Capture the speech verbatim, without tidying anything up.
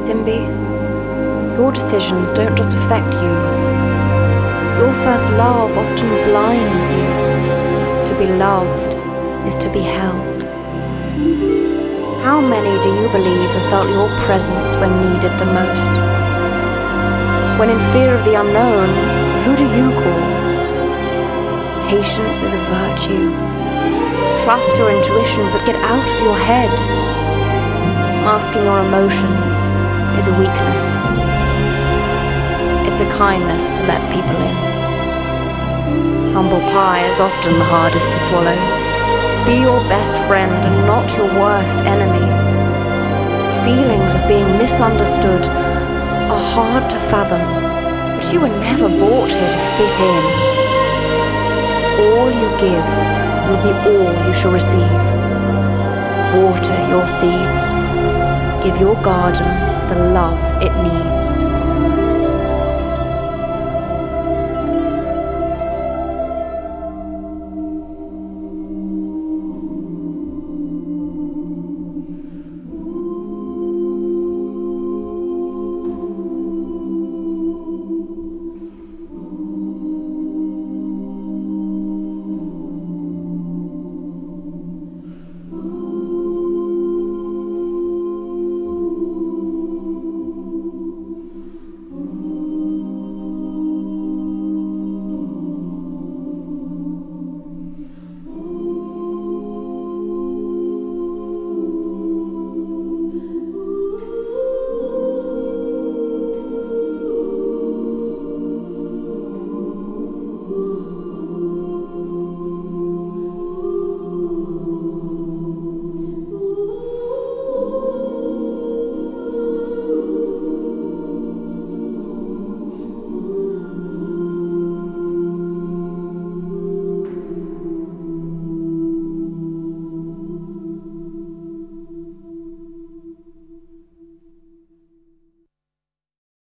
Simbi, your decisions don't just affect you. Your first love often blinds you. To be loved is to be held. How many do you believe have felt your presence when needed the most? When in fear of the unknown, who do you call? Patience is a virtue. Trust your intuition, but get out of your head. Masking your emotions is a weakness. It's a kindness to let people in. Humble pie is often the hardest to swallow. Be your best friend and not your worst enemy. Feelings of being misunderstood are hard to fathom, but you were never brought here to fit in. All you give will be all you shall receive. Water your seeds. Give your garden the love it needs.